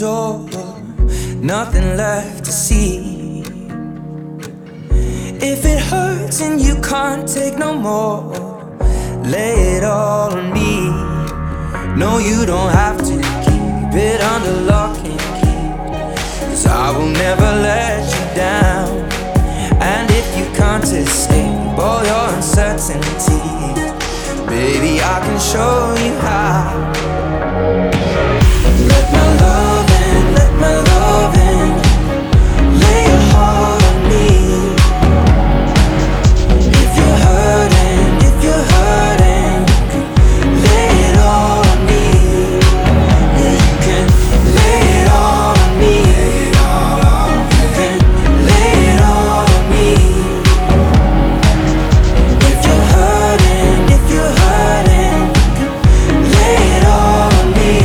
door, nothing left to see. If it hurts and you can't take no more, lay it all on me. No, you don't have to keep it under lock and key, 'cause I will never let you down. And if you can't escape all your uncertainties, baby, I can show you how. Let my love in, let my love in. Lay your heart on me. If you're hurting, if you're hurting, lay it all on me. Yeah, you can lay it all on me. You can lay it all on me. If you're hurting, if you're hurting, lay it all on me.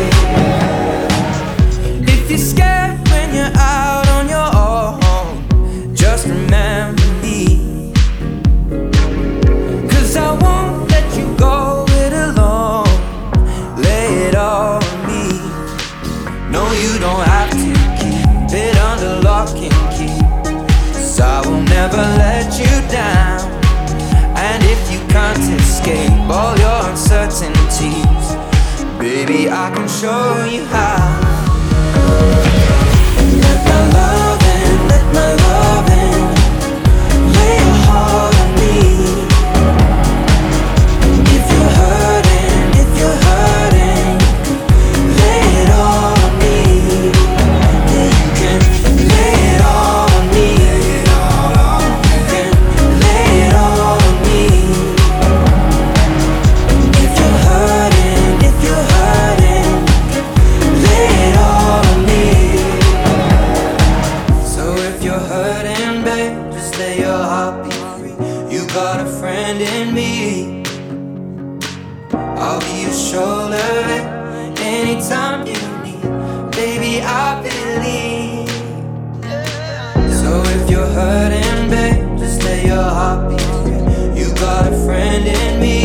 If you're scared when you're out on your own, just remember me, 'cause I won't let you go it alone. Lay it all on me. No, you don't have to keep it under lock and key, 'cause I will never let you down. And if you can't escape all your uncertainties, baby, I can show you how. Let my love in, let my love in. Lay your heart on me. If you're hurting, if you're hurting, lay it all on me. Yeah, you can lay it all on me. You can lay it all on me. If you're hurting, if you're hurting, lay it all on me. So if you're hurting, babe, just let your heart be free. You got a friend in me. I'll be your shoulder anytime you need. Baby, I believe. So if you're hurting, babe, just let your heart be free. You got a friend in me.